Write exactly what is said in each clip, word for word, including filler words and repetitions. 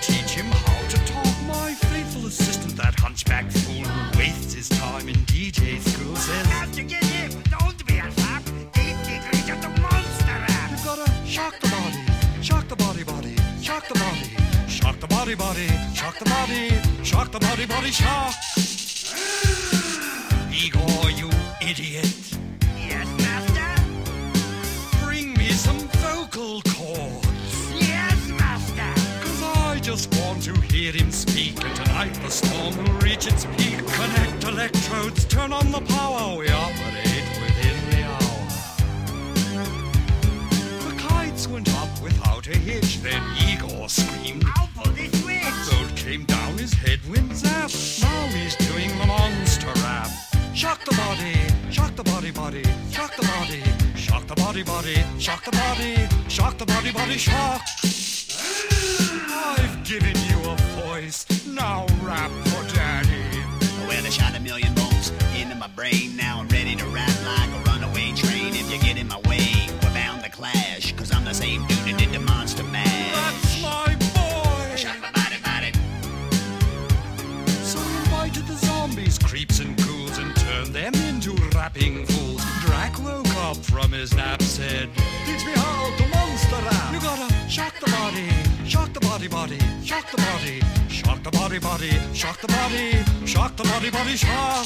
teach him how to talk. My faithful assistant, that hunchback fool who wastes his time in D J school, says, "Have to get him, don't be a flap. Eight degrees of the monster rap. You've gotta shock the body, shock the body, body, shock the body, shock the body, body, shock the body, shock the body, body, shock." Igor, you idiot. Yes, master? Bring me some vocal cords. Yes, master. Cause I just want to hear him speak, and tonight the storm will reach its peak. Connect electrodes, turn on the power, we operate within the hour. The kites went up without a hitch, then Igor screamed, "I'll pull this switch." A bolt came down, his head went zap. Now he's doing the monster rap. Shock the body, shock the body, body, shock the body, shock the body, body, shock the body, shock the body, body, shock. I've given you a voice, now rap for daddy. Well, I shot a million bolts into my brain. Now I'm ready to rap like a runaway train. If you get in my way, we're bound to clash. Cause I'm the same dude that did the monster mash. That's my boy. Shock my body, body. So invited the zombies, creeps and ghouls, and turned them into rapping fools. Drac woke up from his nap, said, "Teach me how to monster rap." You gotta shock the body, shock the body, body, shock the body, shock the body, body, shock the body, shock the body, body, shock.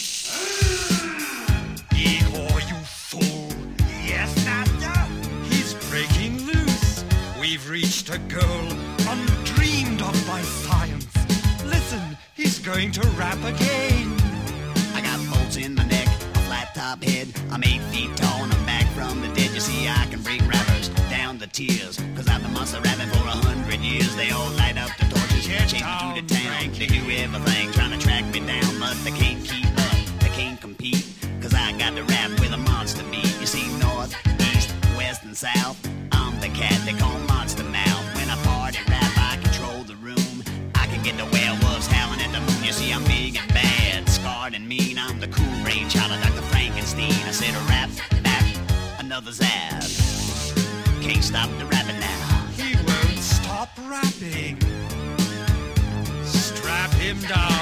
Igor, you fool. Yes, master. He's breaking loose. We've reached a goal undreamed of by science. Listen, he's going to rap again. I got bolts in my neck, a flat top head. I'm eight feet tall and I'm back from the dead. You see, I can bring rappers down to tears. Cause I've been monster rapping for a hundred years. They all light up the torches, chase me through the town. They do everything, trying to track me down, but they can't keep up, they can't compete. Cause I got to rap with a monster beat. You see, north, east, west, and south, I'm the cat they call Monster Mouth. When I party rap, I control the room. I can get the werewolves howling at the moon. You see, I'm big and bad, scarred and mean. I'm the cool brain child of Doctor Frankenstein. I said a rap, rap, another zap. Can't stop the rapping now. He won't stop rapping. Strap him down.